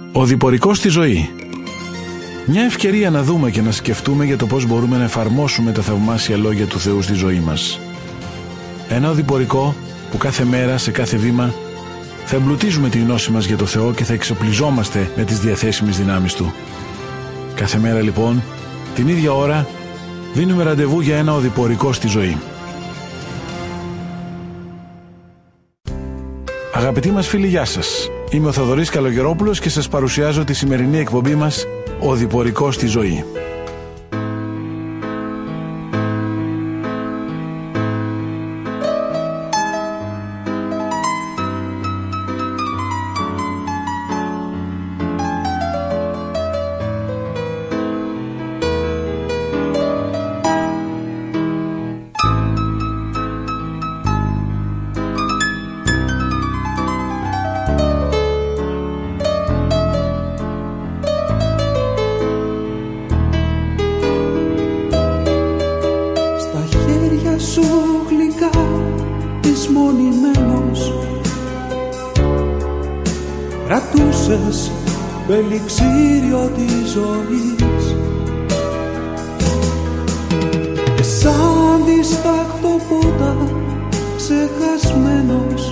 Ο διπορικός στη ζωή. Μια ευκαιρία να δούμε και να σκεφτούμε για το πώς μπορούμε να εφαρμόσουμε τα θαυμάσια λόγια του Θεού στη ζωή μας. Ένα οδηπορικό που κάθε μέρα, σε κάθε βήμα, θα εμπλουτίζουμε τη γνώση μας για το Θεό και θα εξοπλιζόμαστε με τις διαθέσιμες δυνάμεις Του. Κάθε μέρα λοιπόν, την ίδια ώρα, δίνουμε ραντεβού για ένα οδηπορικό στη ζωή. Αγαπητοί μας φίλοι, γεια σας. Είμαι ο Θοδωρής Καλογερόπουλος και σας παρουσιάζω τη σημερινή εκπομπή μας «Οδηπορικός στη ζωή». Κρατούσες το ελιξίριο της ζωής και σαν διστάχτω πότα ξεχασμένος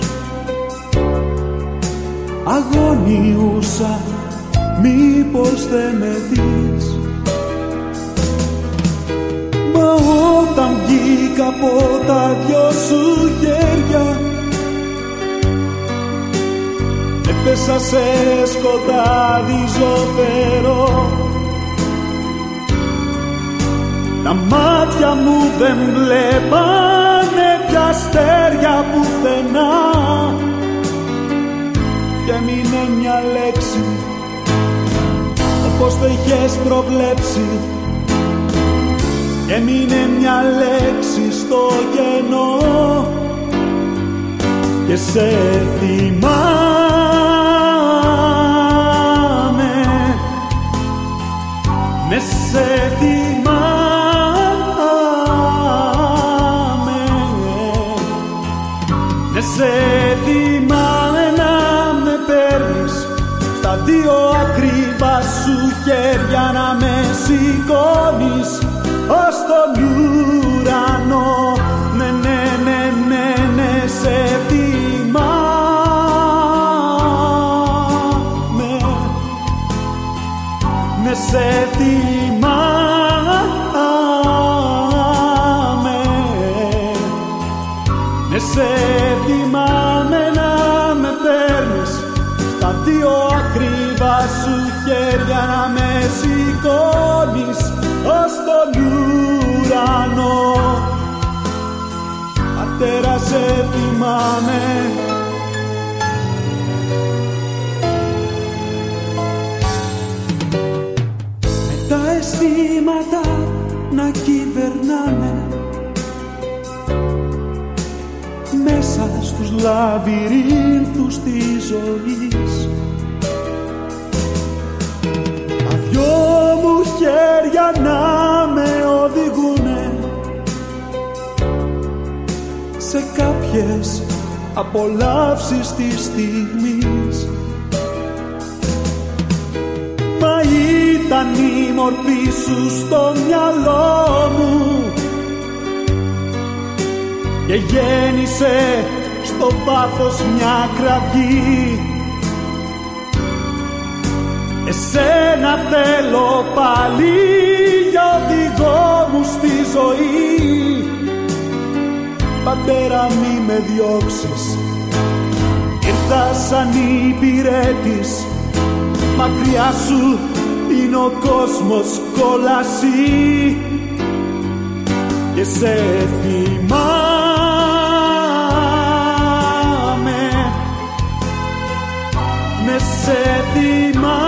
αγωνιούσα μήπως δεν με δεις. Μα όταν βγήκα από τα δυο σου χέρια έπεσα σε σκοτάδι ζωφερό. Τα μάτια μου δεν βλέπανε πια αστέρια πουθενά και έμεινε μια λέξη όπως το είχες προβλέψει. Έμεινε μια λέξη στο κενό και σε θυμάμαι. Ναι, σε θυμάμαι. Ναι, σε θυμάμαι να με παίρνεις στα δύο ακριβά σου χέρια, να με σηκώνεις ως τον ουρανό. Ναι, ναι, ναι, ναι, ναι, σε θυμάμαι. Ναι, σε θυμάμαι. Ναι, σε θυμάμαι να με παίρνεις στα δύο ακριβά σου χέρια, να με σηκώνεις ως τον ουρανό. Πατέρα, σε θυμάμαι. Με τα αισθήματα να κυβερνάνε μέσα στους λαβυρίνθους της ζωής. Τα δυο μου χέρια να με οδηγούνε σε κάποιες απολαύσεις της στιγμής. Μα ήταν η μορφή σου στο μυαλό μου και γέννησε στο βάθος μια κραυγή. Εσένα θέλω πάλι για οδηγό μου στη ζωή. Πατέρα, μη με διώξεις, ήρθα σαν υπηρέτης. Μακριά σου είναι ο κόσμος κόλαση και σε θυμάμαι. Ναι, σε θυμάμαι.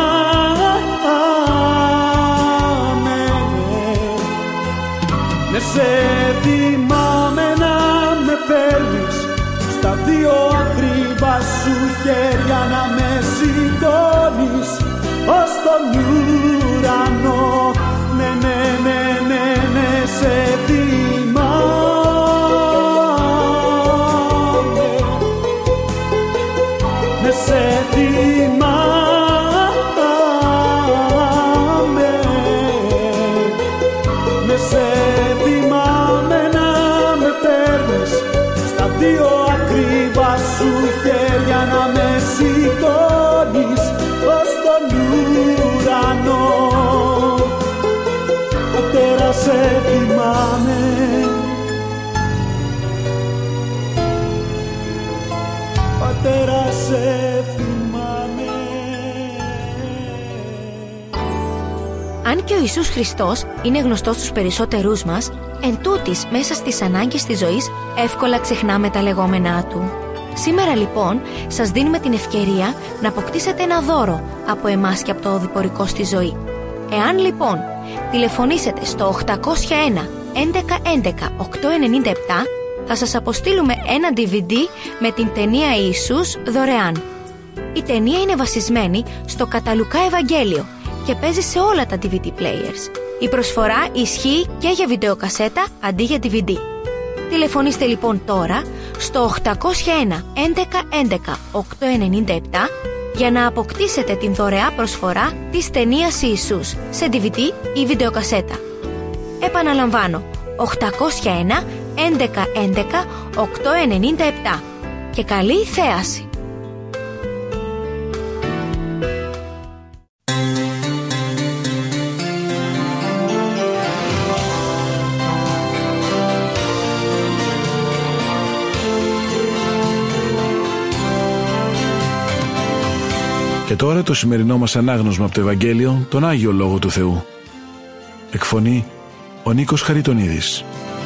Ναι, σε θυμάμαι να με παίρνεις στα δύο ακριβά σου χέρια, να με σηκώνεις ως τον ουρανό. Ναι, ναι, ναι, ναι, ναι, σε θυμάμαι. Ναι, σε θυμάμαι. και ο Ιησούς Χριστός είναι γνωστός στους περισσότερούς μας, εν τούτοις μέσα στις ανάγκες της ζωής εύκολα ξεχνάμε τα λεγόμενά Του. Σήμερα λοιπόν σας δίνουμε την ευκαιρία να αποκτήσετε ένα δώρο από εμάς και από το οδηπορικό στη ζωή. Εάν λοιπόν τηλεφωνήσετε στο 801 11 11 897, θα σας αποστείλουμε ένα DVD με την ταινία Ιησούς δωρεάν. Η ταινία είναι βασισμένη στο κατά Λουκά Ευαγγέλιο και παίζει σε όλα τα DVD players. Η προσφορά ισχύει και για βιντεοκασέτα αντί για DVD. Τηλεφωνήστε λοιπόν τώρα στο 801 11 11 897 για να αποκτήσετε την δωρεά προσφορά της ταινίας Ιησούς σε DVD ή βιντεοκασέτα. Επαναλαμβάνω, 801 11 11 897 και καλή θέαση! Και τώρα το σημερινό μας ανάγνωσμα από το Ευαγγέλιο, τον Άγιο Λόγο του Θεού. Εκφωνεί ο Νίκος Χαριτονίδης.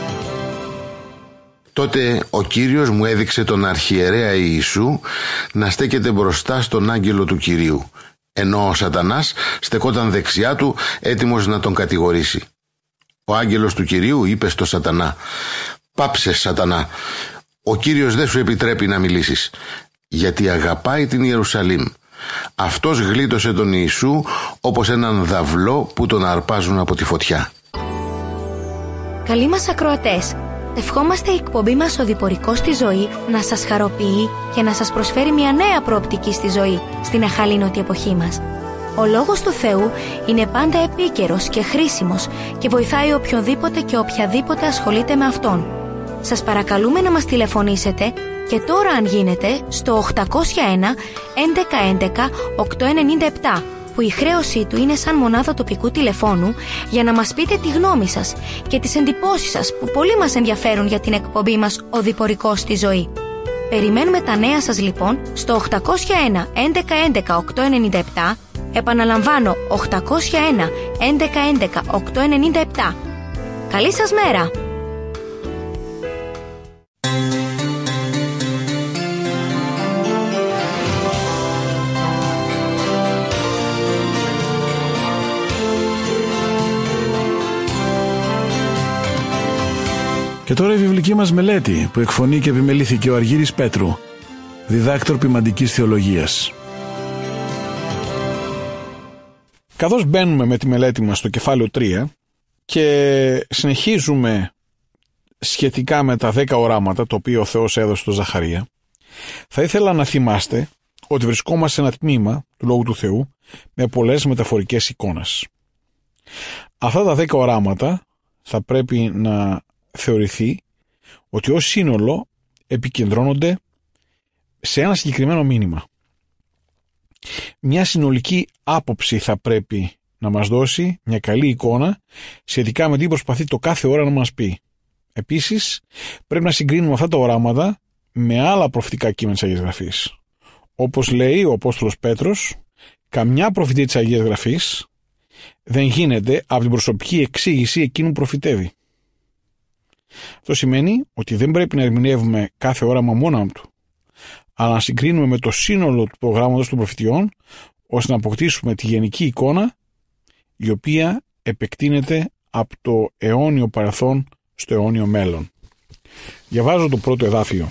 Τότε ο Κύριος μου έδειξε τον αρχιερέα Ιησού να στέκεται μπροστά στον άγγελο του Κυρίου, ενώ ο Σατανάς στεκόταν δεξιά του έτοιμος να τον κατηγορήσει. Ο άγγελος του Κυρίου είπε στο Σατανά: «Πάψε, Σατανά, ο Κύριος δεν σου επιτρέπει να μιλήσεις, γιατί αγαπάει την Ιερουσαλήμ. Αυτός γλίτωσε τον Ιησού όπως έναν δαυλό που τον αρπάζουν από τη φωτιά». Καλοί μας ακροατές, ευχόμαστε η εκπομπή μας «Οδηπορικό στη ζωή» να σας χαροποιεί και να σας προσφέρει μια νέα προοπτική στη ζωή στην αχαλήνωτη εποχή μας. Ο Λόγος του Θεού είναι πάντα επίκαιρος και χρήσιμος και βοηθάει οποιονδήποτε και οποιαδήποτε ασχολείται με Αυτόν. Σας παρακαλούμε να μας τηλεφωνήσετε και τώρα αν γίνεται στο 801 11 11 897, που η χρέωσή του είναι σαν μονάδα τοπικού τηλεφώνου, για να μας πείτε τη γνώμη σας και τις εντυπώσεις σας που πολύ μας ενδιαφέρουν για την εκπομπή μας «Οδηπορικό στη ζωή». Περιμένουμε τα νέα σας λοιπόν στο 801 11 11 897, επαναλαμβάνω 801 11 11 897. Καλή σας μέρα! Και τώρα η βιβλική μας μελέτη που εκφωνεί και επιμελήθηκε ο Αργύρης Πέτρου, διδάκτορ ποιμαντικής θεολογίας. Καθώς μπαίνουμε με τη μελέτη μας στο κεφάλαιο 3 και συνεχίζουμε σχετικά με τα 10 οράματα το οποίο ο Θεός έδωσε στο Ζαχαρία, θα ήθελα να θυμάστε ότι βρισκόμαστε σε ένα τμήμα του Λόγου του Θεού με πολλές μεταφορικές εικόνες. Αυτά τα 10 οράματα θα πρέπει να θεωρηθεί ότι ως σύνολο επικεντρώνονται σε ένα συγκεκριμένο μήνυμα. Μια συνολική άποψη θα πρέπει να μας δώσει μια καλή εικόνα σχετικά με τι προσπαθεί το κάθε ώρα να μας πει. Επίσης, πρέπει να συγκρίνουμε αυτά τα οράματα με άλλα προφητικά κείμενα της Αγίας Γραφής. Όπως λέει ο Απόστολος Πέτρος, καμιά προφητεία της Αγίας Γραφής δεν γίνεται από την προσωπική εξήγηση εκείνου που προφητεύει. Αυτό σημαίνει ότι δεν πρέπει να ερμηνεύουμε κάθε όραμα μόνα του, αλλά να συγκρίνουμε με το σύνολο του προγράμματος των προφητιών, ώστε να αποκτήσουμε τη γενική εικόνα, η οποία επεκτείνεται από το αιώνιο παρελθόν στο αιώνιο μέλλον. Διαβάζω το πρώτο εδάφιο.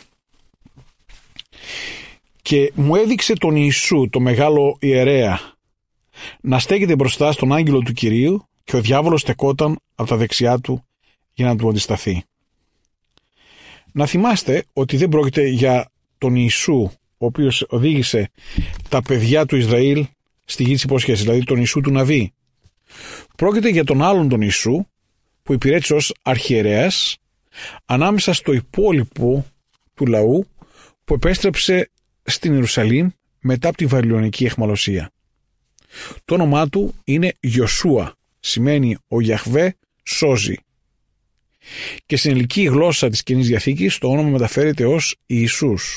«Και μου έδειξε τον Ιησού, το μεγάλο ιερέα, να στέκεται μπροστά στον άγγελο του Κυρίου, και ο διάβολος στεκόταν από τα δεξιά του για να του αντισταθεί». Να θυμάστε ότι δεν πρόκειται για τον Ιησού, ο οποίος οδήγησε τα παιδιά του Ισραήλ στη γη της υπόσχεσης, δηλαδή τον Ιησού του Ναβί. Πρόκειται για τον άλλον τον Ιησού που υπηρέτησε ως αρχιερέας ανάμεσα στο υπόλοιπο του λαού που επέστρεψε στην Ιερουσαλήμ μετά από τη Βαβυλωνική αιχμαλωσία. Το όνομά του είναι Ιωσούα, σημαίνει ο Γιαχβέ σώζει. Και στην ελληνική γλώσσα της Καινής Διαθήκης το όνομα μεταφέρεται ως Ιησούς.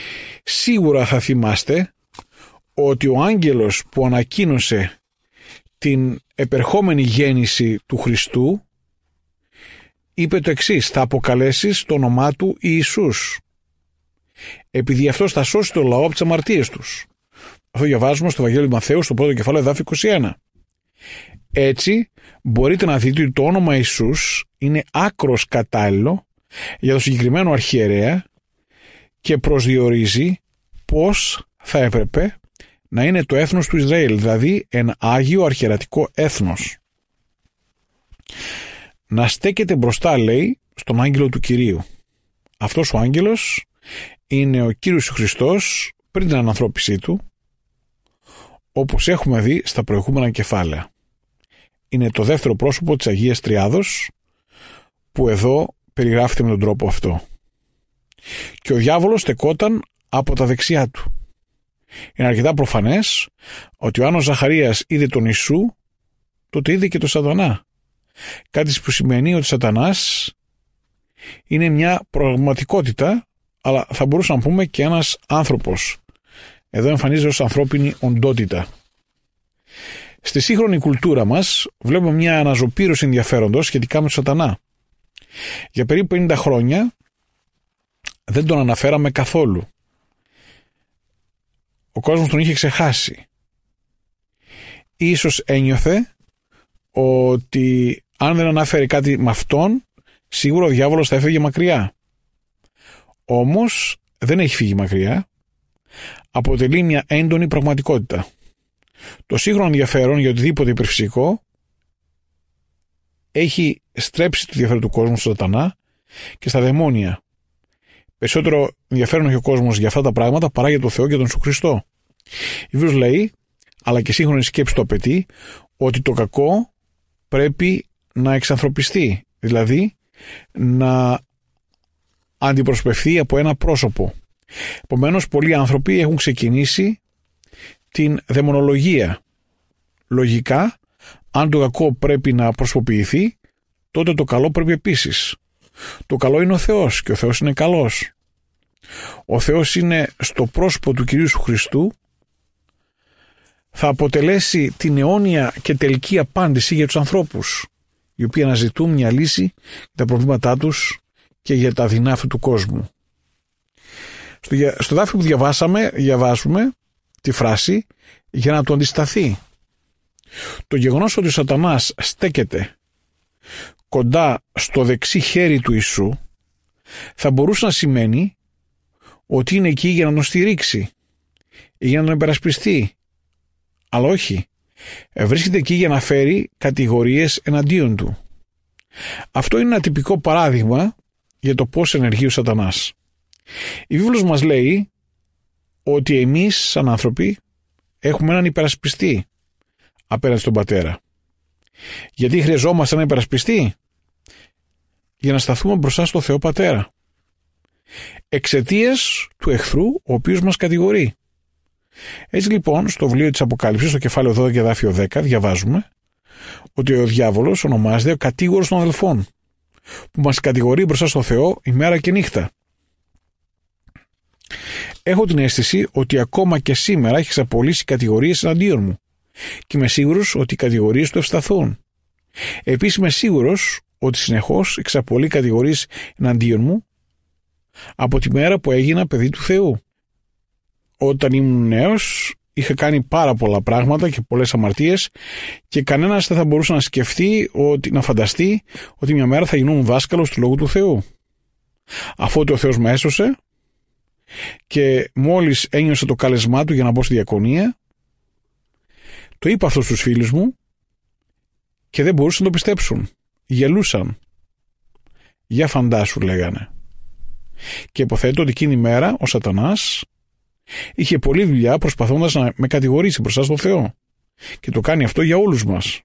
Σίγουρα θα θυμάστε ότι ο άγγελος που ανακοίνωσε την επερχόμενη γέννηση του Χριστού είπε το εξής: θα αποκαλέσεις το όνομά του Ιησούς, επειδή αυτός θα σώσει το λαό από τις αμαρτίες τους. Αυτό διαβάζουμε στο Ευαγγέλιο Μαθαίου, στο πρώτο κεφάλαιο, εδάφιο 21. Έτσι μπορείτε να δείτε ότι το όνομα Ιησούς είναι άκρος κατάλληλο για το συγκεκριμένο αρχιερέα και προσδιορίζει πώς θα έπρεπε να είναι το έθνος του Ισραήλ, δηλαδή ένα άγιο αρχιερατικό έθνος. Να στέκεται μπροστά, λέει, στον άγγελο του Κυρίου. Αυτός ο άγγελος είναι ο Κύριος Χριστός πριν την ανανθρώπισή του, όπως έχουμε δει στα προηγούμενα κεφάλαια. Είναι το δεύτερο πρόσωπο της Αγίας Τριάδος που εδώ περιγράφεται με τον τρόπο αυτό. Και ο διάβολος στεκόταν από τα δεξιά του. Είναι αρκετά προφανές ότι ο Άννος Ζαχαρίας είδε τον Ιησού, τότε είδε και τον Σατανά. Κάτι που σημαίνει ότι ο Σατανάς είναι μια πραγματικότητα, αλλά θα μπορούσαμε να πούμε και ένας άνθρωπος. Εδώ εμφανίζεται ως ανθρώπινη οντότητα. Στη σύγχρονη κουλτούρα μας βλέπουμε μια αναζωπήρωση ενδιαφέροντος σχετικά με τον Σατανά. Για περίπου 50 χρόνια δεν τον αναφέραμε καθόλου. Ο κόσμος τον είχε ξεχάσει. Ίσως ένιωθε ότι αν δεν αναφέρει κάτι με αυτόν, σίγουρα ο διάβολος θα έφευγε μακριά. Όμως δεν έχει φύγει μακριά. Αποτελεί μια έντονη πραγματικότητα. Το σύγχρονο ενδιαφέρον για οτιδήποτε υπερφυσικό έχει στρέψει το ενδιαφέρον του κόσμου στο Σατανά και στα δαιμόνια. Περισσότερο ενδιαφέρον έχει ο κόσμος για αυτά τα πράγματα παρά για τον Θεό και τον Ιησού Χριστό. Η Βίβλος λέει, αλλά και η σύγχρονη σκέψη το απαιτεί, ότι το κακό πρέπει να εξανθρωπιστεί, δηλαδή να αντιπροσωπευθεί από ένα πρόσωπο. Επομένως, πολλοί άνθρωποι έχουν ξεκινήσει την δαιμονολογία. Λογικά, αν το κακό πρέπει να προσωποποιηθεί, τότε το καλό πρέπει επίσης. Το καλό είναι ο Θεός και ο Θεός είναι καλός. Ο Θεός είναι στο πρόσωπο του Κυρίου Σου Χριστού, θα αποτελέσει την αιώνια και τελική απάντηση για τους ανθρώπους, οι οποίοι αναζητούν μια λύση για τα προβλήματά τους και για τα δεινά αυτού του κόσμου. Στο δάφιο που διαβάζουμε τη φράση για να του αντισταθεί. Το γεγονός ότι ο Σατανάς στέκεται κοντά στο δεξί χέρι του Ιησού θα μπορούσε να σημαίνει ότι είναι εκεί για να τον στηρίξει ή για να τον υπερασπιστεί. Αλλά όχι. Βρίσκεται εκεί για να φέρει κατηγορίες εναντίον του. Αυτό είναι ένα τυπικό παράδειγμα για το πώς ενεργεί ο Σατανάς. Η Βίβλος μας λέει ότι εμείς σαν άνθρωποι έχουμε έναν υπερασπιστή απέναντι στον Πατέρα. Γιατί χρειαζόμαστε έναν υπερασπιστή? Για να σταθούμε μπροστά στο Θεό Πατέρα. Εξαιτίας του εχθρού ο οποίος μας κατηγορεί. Έτσι λοιπόν στο βιβλίο της Αποκάλυψης, στο κεφάλαιο 12 και δάφιο 10, διαβάζουμε ότι ο διάβολος ονομάζεται ο κατήγορος των αδελφών, που μας κατηγορεί μπροστά στο Θεό ημέρα και νύχτα. Έχω την αίσθηση ότι ακόμα και σήμερα έχει εξαπολύσει κατηγορίες εναντίον μου και είμαι σίγουρος ότι οι κατηγορίες του ευσταθούν. Επίσης είμαι σίγουρος ότι συνεχώς εξαπολύει κατηγορίες εναντίον μου από τη μέρα που έγινα παιδί του Θεού. Όταν ήμουν νέος είχα κάνει πάρα πολλά πράγματα και πολλές αμαρτίες και κανένας δεν θα μπορούσε να σκεφτεί, να φανταστεί ότι μια μέρα θα γινόμουν δάσκαλος του Λόγου του Θεού. Αφού ο Θεός με έσωσε και μόλις ένιωσα το κάλεσμά του για να μπω στη διακονία, το είπα αυτό στους φίλους μου και δεν μπορούσαν να το πιστέψουν. Γελούσαν. Για φαντάσου, λέγανε. Και υποθέτω ότι εκείνη η μέρα ο Σατανάς είχε πολλή δουλειά προσπαθώντας να με κατηγορήσει μπροστά στον Θεό. Και το κάνει αυτό για όλους μας.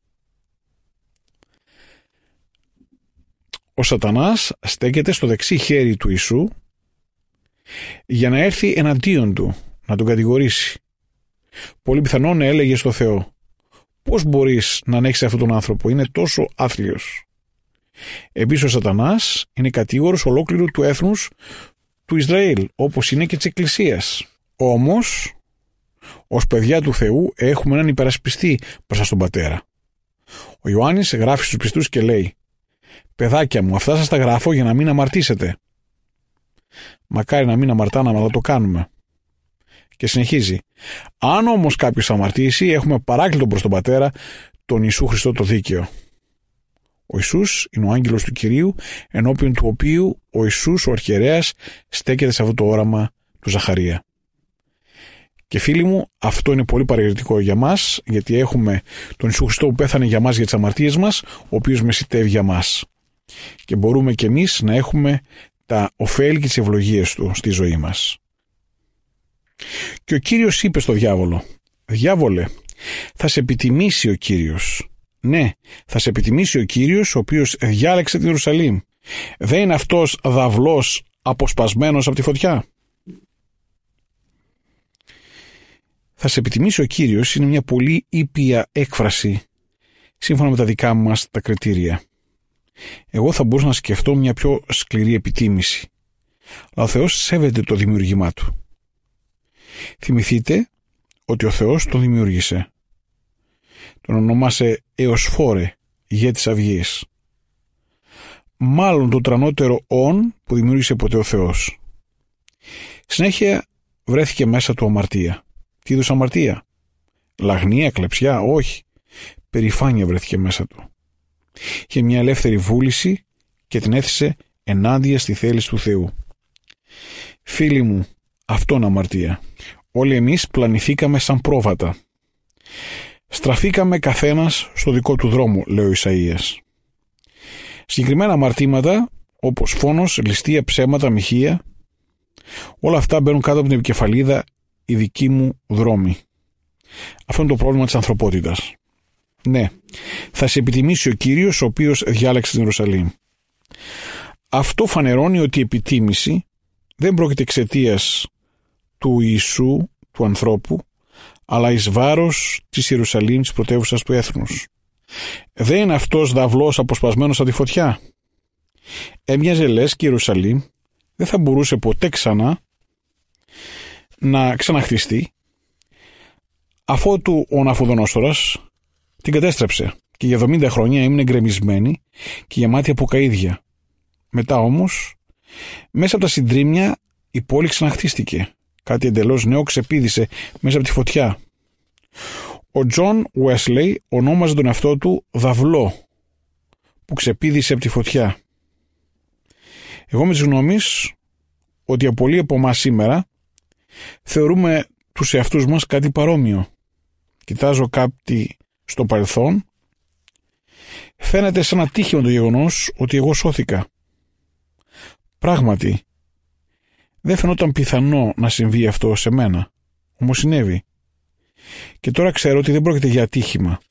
Ο Σατανάς στέκεται στο δεξί χέρι του Ιησού για να έρθει εναντίον του, να τον κατηγορήσει. Πολύ πιθανόν έλεγε στο Θεό: πώς μπορείς να ανέχεις αυτόν τον άνθρωπο, είναι τόσο άθλιος. Επίσης ο Σατανάς είναι κατήγορος ολόκληρου του έθνους του Ισραήλ, όπως είναι και της Εκκλησίας. Όμως Ως παιδιά του Θεού έχουμε έναν υπερασπιστή μπροστά στον Πατέρα. Ο Ιωάννης γράφει στους πιστούς και λέει: «Παιδάκια μου, αυτά σας τα γράφω για να μην αμαρτήσετε». Μακάρι να μην αμαρτάναμε, αλλά το κάνουμε. Και συνεχίζει: «Αν όμως κάποιος αμαρτήσει, έχουμε παράκλητο προς τον Πατέρα, τον Ιησού Χριστό το δίκαιο». Ο Ιησούς είναι ο άγγελος του Κυρίου, ενώπιον του οποίου ο Ιησούς ο αρχιερέας στέκεται σε αυτό το όραμα του Ζαχαρία. Και φίλοι μου, αυτό είναι πολύ παραγωγικό για μας, γιατί έχουμε τον Ιησού Χριστό που πέθανε για μας για τις αμαρτίες μας, ο οποίος μεσιτεύει για μας. Και μπορούμε και εμείς να έχουμε τα ωφέλη και τις ευλογίες του στη ζωή μας. Και ο Κύριος είπε στο διάβολο: «Διάβολε, θα σε επιτιμήσει ο Κύριος». Ναι, θα σε επιτιμήσει ο Κύριος, ο οποίος διάλεξε την Ιερουσαλήμ. Δεν είναι αυτός δαυλός αποσπασμένος από τη φωτιά? Θα σε επιτιμήσει ο Κύριος είναι μια πολύ ήπια έκφραση σύμφωνα με τα δικά μας τα κριτήρια. Εγώ θα μπορούσα να σκεφτώ μια πιο σκληρή επιτίμηση. Αλλά ο Θεός σέβεται το δημιουργήμά του. Θυμηθείτε ότι ο Θεός τον δημιούργησε. Τον ονομάσε Εωσφόρε, ηγέ της αυγής. Μάλλον το τρανότερο όν που δημιούργησε ποτέ ο Θεός. Συνέχεια βρέθηκε μέσα του αμαρτία. Τι είδους αμαρτία? Λαγνία, κλεψιά? Όχι. Περηφάνεια βρέθηκε μέσα του. Είχε μια ελεύθερη βούληση και την έθεσε ενάντια στη θέληση του Θεού. Φίλοι μου, αυτό είναι αμαρτία. Όλοι εμείς πλανηθήκαμε σαν πρόβατα. Στραφήκαμε καθένας στο δικό του δρόμο, λέει ο Ισαΐας. Συγκεκριμένα αμαρτήματα, όπως φόνος, ληστεία, ψέματα, μοιχεία, όλα αυτά μπαίνουν κάτω από την επικεφαλίδα «η δική μου δρόμη». Αυτό είναι το πρόβλημα της ανθρωπότητας. Ναι, θα σε επιτιμήσει ο Κύριος, ο οποίος διάλεξε την Ιερουσαλήμ. Αυτό φανερώνει ότι η επιτίμηση δεν πρόκειται εξαιτίας του Ιησού, του ανθρώπου, αλλά εις βάρος της Ιερουσαλήμ, της πρωτεύουσας του έθνους. Δεν είναι αυτός δαυλός αποσπασμένος από τη φωτιά? Έμοιαζε λες και η Ιερουσαλήμ δεν θα μπορούσε ποτέ ξανά να ξαναχτιστεί, αφότου ο Ναφουδονόστορας την κατέστρεψε και για 70 χρόνια έμεινε γκρεμισμένη και γεμάτη από καΐδια. Μετά όμως, μέσα από τα συντρίμμια η πόλη ξαναχτίστηκε. Κάτι εντελώς νέο ξεπήδησε μέσα από τη φωτιά. Ο Τζον Βέσλεϊ ονόμαζε τον εαυτό του δαυλό που ξεπήδησε από τη φωτιά. Εγώ είμαι της γνώμης ότι πολλοί από εμάς σήμερα θεωρούμε τους εαυτούς μας κάτι παρόμοιο. Κοιτάζω κάτι στο παρελθόν, φαίνεται σαν ατύχημα το γεγονός ότι εγώ σώθηκα. Πράγματι, δεν φαινόταν πιθανό να συμβεί αυτό σε μένα, όμως συνέβη. Και τώρα ξέρω ότι δεν πρόκειται για ατύχημα.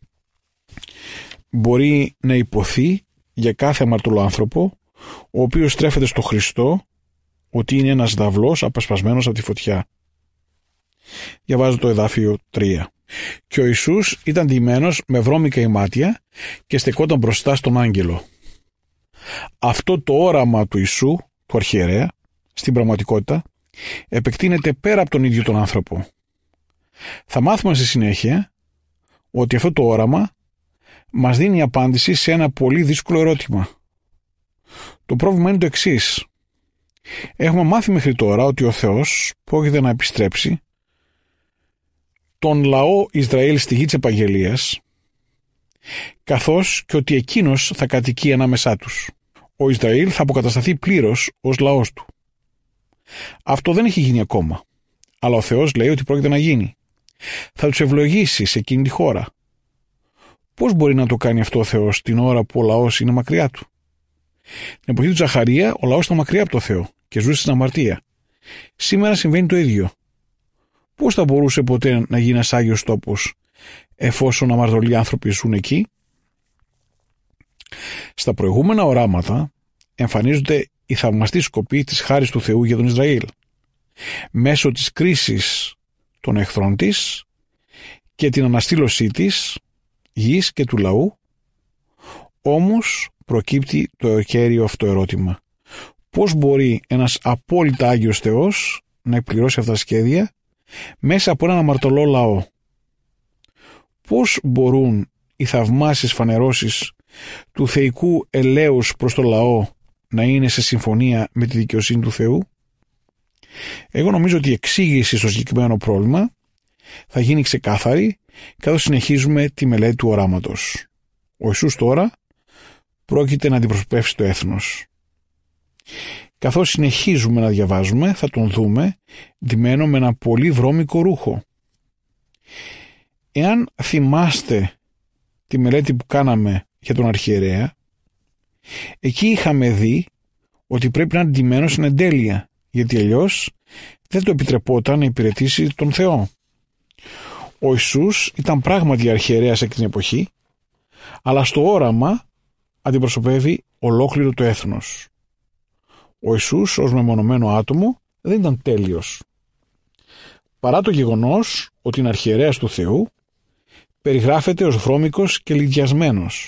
Μπορεί να υποθεί για κάθε αμαρτωλό άνθρωπο, ο οποίος στρέφεται στο Χριστό, ότι είναι ένας δαυλός αποσπασμένος από τη φωτιά. Διαβάζω το εδάφιο 3. Και ο Ιησούς ήταν ντυμένος με βρώμικα ημάτια και στεκόταν μπροστά στον άγγελο. Αυτό το όραμα του Ιησού, του αρχιερέα, στην πραγματικότητα, επεκτείνεται πέρα από τον ίδιο τον άνθρωπο. Θα μάθουμε στη συνέχεια ότι αυτό το όραμα μας δίνει απάντηση σε ένα πολύ δύσκολο ερώτημα. Το πρόβλημα είναι το εξής. Έχουμε μάθει μέχρι τώρα ότι ο Θεός πρόκειται να επιστρέψει τον λαό Ισραήλ στη γη της επαγγελίας, καθώς και ότι εκείνος θα κατοικεί ανάμεσά τους. Ο Ισραήλ θα αποκατασταθεί πλήρως ως λαός του. Αυτό δεν έχει γίνει ακόμα, αλλά ο Θεός λέει ότι πρόκειται να γίνει. Θα τους ευλογήσει σε εκείνη τη χώρα. Πώς μπορεί να το κάνει αυτό ο Θεός την ώρα που ο λαός είναι μακριά του? Την εποχή του Ζαχαρία ο λαός ήταν μακριά από το Θεό και ζούσε στην αμαρτία. Σήμερα συμβαίνει το ίδιο. Πώς θα μπορούσε ποτέ να γίνει ένας άγιος τόπος εφόσον αμαρτωλοί άνθρωποι ζουν εκεί? Στα προηγούμενα οράματα εμφανίζονται οι θαυμαστοί σκοποί της χάρης του Θεού για τον Ισραήλ, μέσω της κρίσης των εχθρών της και την αναστήλωσή της, γης και του λαού. Όμως προκύπτει το κέριο αυτό ερώτημα. Πώς μπορεί ένας απόλυτα Άγιος Θεός να εκπληρώσει αυτά τα σχέδια μέσα από έναν αμαρτωλό λαό. Πώς μπορούν οι θαυμάσιες φανερώσεις του θεϊκού ελέους προς το λαό να είναι σε συμφωνία με τη δικαιοσύνη του Θεού? Εγώ νομίζω ότι η εξήγηση στο συγκεκριμένο πρόβλημα θα γίνει ξεκάθαρη καθώς συνεχίζουμε τη μελέτη του οράματος. Ο Ιησούς τώρα πρόκειται να αντιπροσωπεύσει το έθνος. Καθώς συνεχίζουμε να διαβάζουμε, θα τον δούμε ντυμένο με ένα πολύ βρώμικο ρούχο. Εάν θυμάστε τη μελέτη που κάναμε για τον αρχιερέα, εκεί είχαμε δει ότι πρέπει να είναι ντυμένος στην εντέλεια, γιατί αλλιώς δεν το επιτρεπόταν να υπηρετήσει τον Θεό. Ο Ιησούς ήταν πράγματι αρχιερέας εκείνη την εποχή, αλλά στο όραμα αντιπροσωπεύει ολόκληρο το έθνος. Ο Ιησούς ως μεμονωμένο άτομο δεν ήταν τέλειος. Παρά το γεγονός ότι είναι αρχιερέας του Θεού, περιγράφεται ως βρώμικος και λυδιασμένος.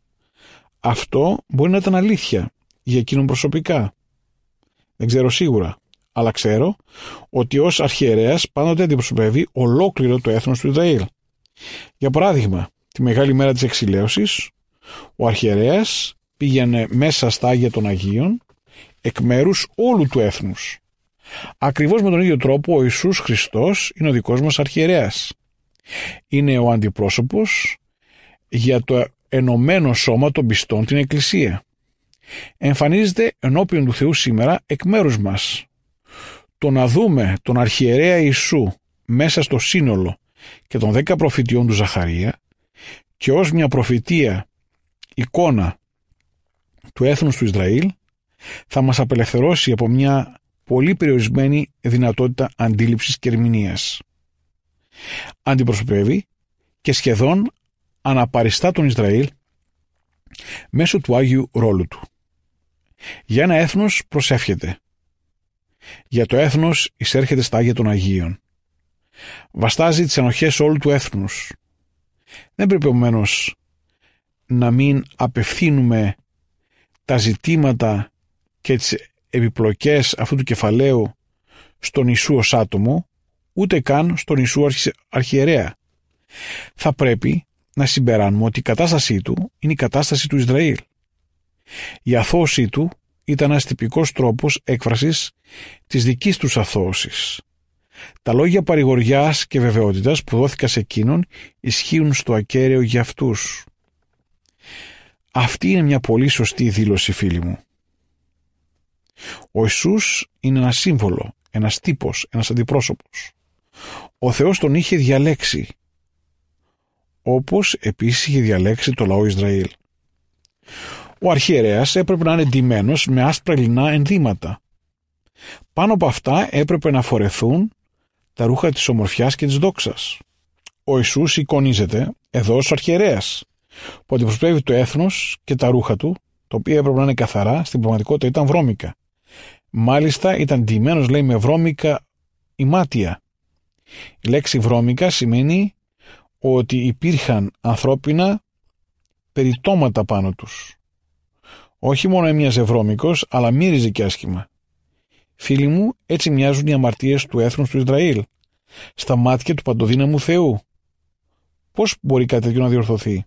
Αυτό μπορεί να ήταν αλήθεια για εκείνον προσωπικά. Δεν ξέρω σίγουρα, αλλά ξέρω ότι ως αρχιερέας πάντοτε αντιπροσωπεύει ολόκληρο το έθνος του Ισραήλ. Για παράδειγμα, τη μεγάλη μέρα της εξηλαίωσης, ο αρχιερέας πήγαινε μέσα στα Άγια των Αγίων εκ μέρους όλου του έθνους. Ακριβώς με τον ίδιο τρόπο ο Ιησούς Χριστός είναι ο δικός μας αρχιερέας. Είναι ο αντιπρόσωπος για το ενωμένο σώμα των πιστών, την Εκκλησία. Εμφανίζεται ενώπιον του Θεού σήμερα εκ μέρους μας. Το να δούμε τον αρχιερέα Ιησού μέσα στο σύνολο και των 10 προφητιών του Ζαχαρία και ως μια προφητεία εικόνα του έθνους του Ισραήλ θα μας απελευθερώσει από μια πολύ περιορισμένη δυνατότητα αντίληψης και ερμηνείας. Αντιπροσωπεύει και σχεδόν αναπαριστά τον Ισραήλ μέσω του Άγιου ρόλου του. Για ένα έθνος προσεύχεται. Για το έθνος εισέρχεται στα Άγια των Αγίων. Βαστάζει τις ενοχές όλου του έθνους. Δεν πρέπει επομένως να μην απευθύνουμε τα ζητήματα και τις επιπλοκές αυτού του κεφαλαίου στον Ιησού ως άτομο, ούτε καν στον Ιησού αρχιερέα. Θα πρέπει να συμπεράνουμε ότι η κατάστασή του είναι η κατάσταση του Ισραήλ. Η αθώωσή του ήταν ένας τυπικός τρόπος έκφρασης της δικής τους αθώωσης. Τα λόγια παρηγοριάς και βεβαιότητας που δόθηκαν σε εκείνον ισχύουν στο ακέραιο για αυτούς. Αυτή είναι μια πολύ σωστή δήλωση, φίλοι μου. Ο Ιησούς είναι ένα σύμβολο, ένας τύπος, ένας αντιπρόσωπος. Ο Θεός τον είχε διαλέξει, όπως επίσης είχε διαλέξει το λαό Ισραήλ. Ο αρχιερέας έπρεπε να είναι ντυμένος με άσπρα λινά ενδύματα. Πάνω από αυτά έπρεπε να φορεθούν τα ρούχα της ομορφιάς και της δόξας. Ο Ιησούς εικονίζεται εδώ ως αρχιερέας, που αντιπροσωπεύει το έθνος και τα ρούχα του, τα οποία έπρεπε να είναι καθαρά, στην πραγματικότητα ήταν βρώμικα. Μάλιστα ήταν ντυμένος, λέει, με βρώμικα ημάτια. Η λέξη βρώμικα σημαίνει ότι υπήρχαν ανθρώπινα περιτώματα πάνω τους. Όχι μόνο έμοιαζε βρώμικος, αλλά μύριζε και άσχημα. Φίλοι μου, έτσι μοιάζουν οι αμαρτίες του έθνους του Ισραήλ, στα μάτια του παντοδύναμου Θεού. Πώς μπορεί κάτι τέτοιο να διορθωθεί?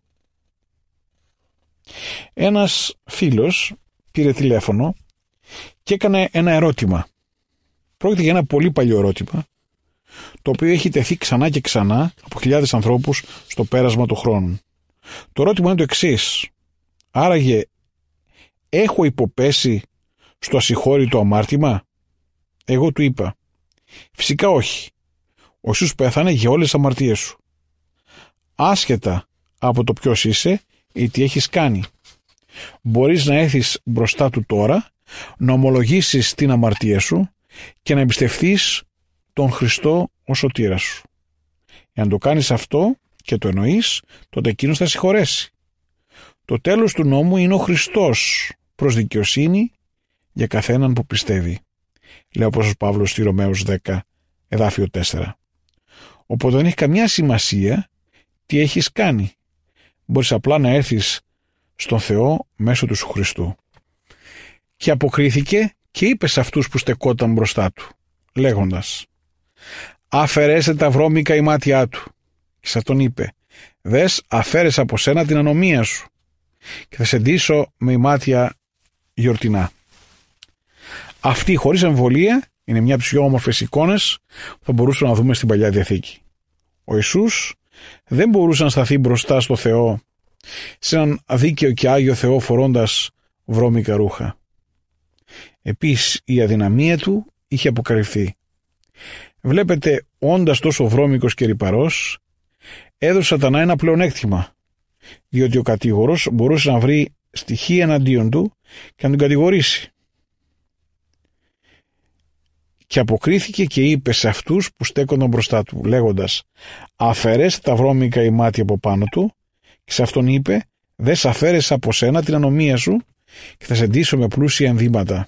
Ένας φίλος πήρε τηλέφωνο και έκανε ένα ερώτημα. Πρόκειται για ένα πολύ παλιό ερώτημα, το οποίο έχει τεθεί ξανά και ξανά από χιλιάδες ανθρώπους στο πέρασμα του χρόνου. Το ερώτημα είναι το εξής: άραγε έχω υποπέσει στο ασυγχώρητο αμάρτημα? Εγώ του είπα: φυσικά όχι. Ο Ιησούς πέθανε για όλες τις αμαρτίες σου, άσχετα από το ποιος είσαι ή τι έχεις κάνει. Μπορείς να έρθεις μπροστά του τώρα, να ομολογήσεις την αμαρτία σου και να εμπιστευθείς τον Χριστό ως σωτήρα σου. Εάν το κάνεις αυτό και το εννοείς, τότε εκείνος θα συγχωρέσει. Το τέλος του νόμου είναι ο Χριστός προς δικαιοσύνη για καθέναν που πιστεύει. Λέει ο Απόστολος Παύλος στη Ρωμαίους 10, εδάφιο 4. Οπότε δεν έχει καμιά σημασία τι έχεις κάνει. Μπορείς απλά να έρθεις στον Θεό μέσω του Χριστού. Και αποκρίθηκε και είπε σε αυτούς που στεκόταν μπροστά του, λέγοντας: αφαιρέσε τα βρώμικα η μάτια του. Και σε αυτόν είπε, δες, αφαίρεσα από σένα την ανομία σου και θα σε ντύσω με ημάτια γιορτινά. Αυτή, χωρίς εμβολία, είναι μια από τις πιο όμορφες εικόνες που θα μπορούσαμε να δούμε στην Παλιά Διαθήκη. Ο Ιησούς δεν μπορούσε να σταθεί μπροστά στο Θεό, σε έναν αδίκαιο και άγιο Θεό, φορώντας βρώμικα ρούχα. Επίσης, η αδυναμία του είχε αποκαλυφθεί. Βλέπετε, όντας τόσο βρώμικος και ρυπαρός, έδωσε Σατανά ένα πλεονέκτημα, διότι ο κατήγορος μπορούσε να βρει στοιχεία εναντίον του και να τον κατηγορήσει. Και αποκρίθηκε και είπε σε αυτούς που στέκονταν μπροστά του, λέγοντας, αφαιρέστε τα βρώμικα η μάτια από πάνω του, και σε αυτόν είπε, δεν σ' αφαίρεσα από σένα την ανομία σου και θα σε ντύσω με πλούσια ενδύματα.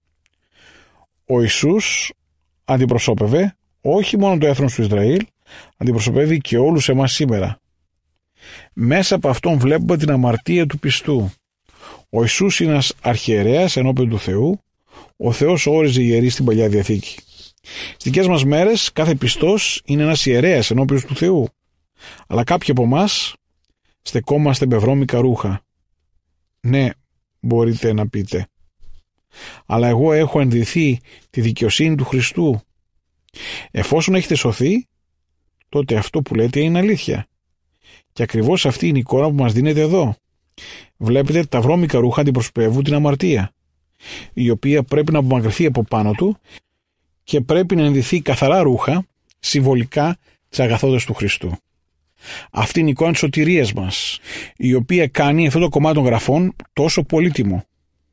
Ο Ιησούς αντιπροσώπευε όχι μόνο το έθνος του Ισραήλ, αντιπροσωπεύει και όλους εμάς σήμερα. Μέσα από αυτόν βλέπουμε την αμαρτία του πιστού. Ο Ιησούς είναι ένας αρχιερέας ενώπιον του Θεού. Ο Θεός όριζε ιερεί στην Παλιά Διαθήκη. Στις δικές μας μέρες κάθε πιστός είναι ένας ιερέας ενώπιον του Θεού. Αλλά κάποιοι από εμάς στεκόμαστε με βρώμικα ρούχα. Ναι, μπορείτε να πείτε. Αλλά εγώ έχω ενδυθεί τη δικαιοσύνη του Χριστού. Εφόσον έχετε σωθεί, τότε αυτό που λέτε είναι αλήθεια. Και ακριβώς αυτή είναι η εικόνα που μας δίνεται εδώ. Βλέπετε, τα βρώμικα ρούχα αντιπροσωπεύουν την αμαρτία, η οποία πρέπει να απομακρυνθεί από πάνω του και πρέπει να ενδυθεί καθαρά ρούχα, συμβολικά τις αγαθότητες του Χριστού. Αυτή είναι η εικόνα της σωτηρίας μας, η οποία κάνει αυτό το κομμάτι των γραφών τόσο πολύτιμο.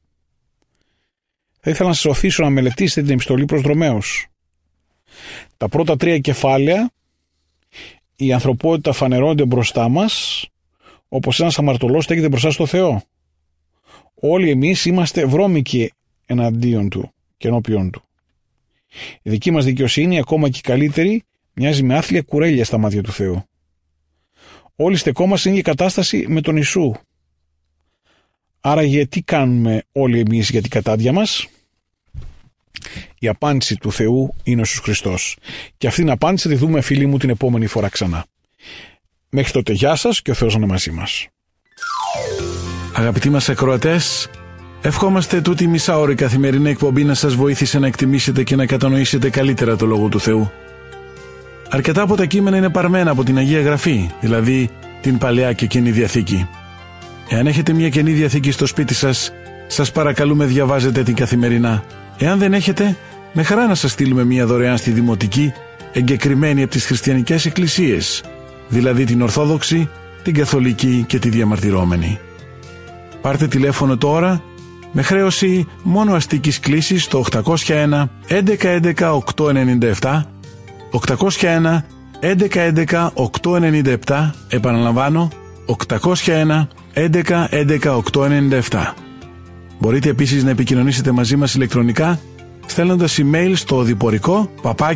Θα ήθελα να σας οθήσω να μελετήσετε την επιστολή προς Ρωμαίους. Τα πρώτα 3 κεφάλαια, η ανθρωπότητα φανερώνεται μπροστά μας, όπως ένας αμαρτωλός στέκεται μπροστά στο Θεό. Όλοι εμείς είμαστε βρώμικοι εναντίον του και ενώπιον του. Η δική μας δικαιοσύνη, ακόμα και καλύτερη, μοιάζει με άθλια κουρέλια στα μάτια του Θεού. Όλοι στεκόμαστε στην ίδια κατάσταση με τον Ιησού. Άρα γιατί κάνουμε όλοι εμείς για την κατάδια μας? Η απάντηση του Θεού είναι ο Ιησούς Χριστός. Και αυτήν την απάντηση τη δούμε, φίλοι μου, την επόμενη φορά ξανά. Μέχρι τότε, γεια σας και ο Θεός να είναι μαζί μας. Αγαπητοί μας ακροατές, ευχόμαστε τούτη η μισάωρη καθημερινή εκπομπή να σας βοήθησε να εκτιμήσετε και να κατανοήσετε καλύτερα το Λόγο του Θεού. Αρκετά από τα κείμενα είναι παρμένα από την Αγία Γραφή, δηλαδή την Παλαιά και Καινή Διαθήκη. Εάν έχετε μια Καινή Διαθήκη στο σπίτι σας, σας παρακαλούμε διαβάζετε την καθημερινά. Εάν δεν έχετε, με χαρά να σας στείλουμε μια δωρεάν στη Δημοτική, εγκεκριμένη από τις χριστιανικές εκκλησίες, δηλαδή την Ορθόδοξη, την Καθολική και τη Διαμαρτυρόμενη. Πάρτε τηλέφωνο τώρα με χρέωση μόνο αστικής κλήσης στο 801 1111 897, 801 1111 897, επαναλαμβάνω 801 1111 897. Μπορείτε επίσης να επικοινωνήσετε μαζί μας ηλεκτρονικά στέλνοντας email στο οδηπορικό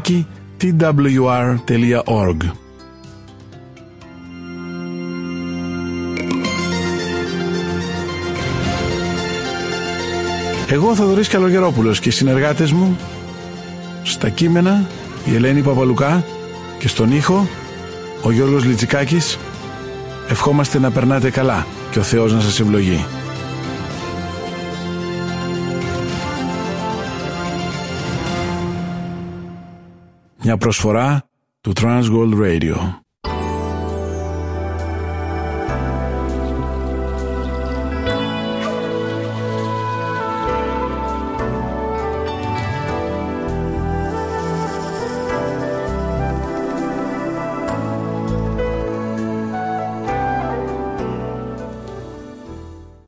@twr.org. Εγώ ο Θοδωρής Καλογερόπουλος και οι συνεργάτες μου στα κείμενα η Ελένη Παπαλουκά και στον ήχο ο Γιώργος Λιτσικάκης ευχόμαστε να περνάτε καλά και ο Θεός να σας ευλογεί. Μια προσφορά του Transworld Radio.